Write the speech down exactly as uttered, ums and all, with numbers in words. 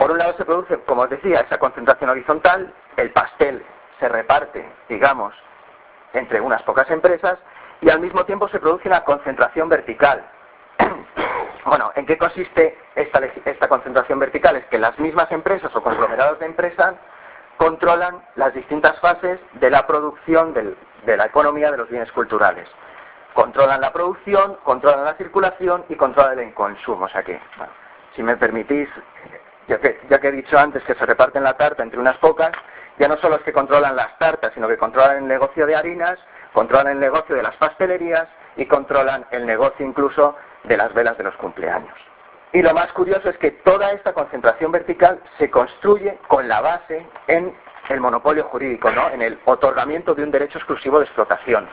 por un lado se produce, como os decía, esa concentración horizontal, el pastel se reparte, digamos, entre unas pocas empresas, y al mismo tiempo se produce una concentración vertical. Bueno, ¿en qué consiste esta, esta concentración vertical? Es que las mismas empresas o conglomerados de empresas controlan las distintas fases de la producción del, de la economía de los bienes culturales. Controlan la producción, controlan la circulación y controlan el consumo. O sea que, bueno, si me permitís, ya que, ya que he dicho antes que se reparten la tarta entre unas pocas, ya no solo es que controlan las tartas, sino que controlan el negocio de harinas, controlan el negocio de las pastelerías y controlan el negocio incluso de las velas de los cumpleaños. Y lo más curioso es que toda esta concentración vertical se construye con la base en el monopolio jurídico, ¿no? En el otorgamiento de un derecho exclusivo de explotación.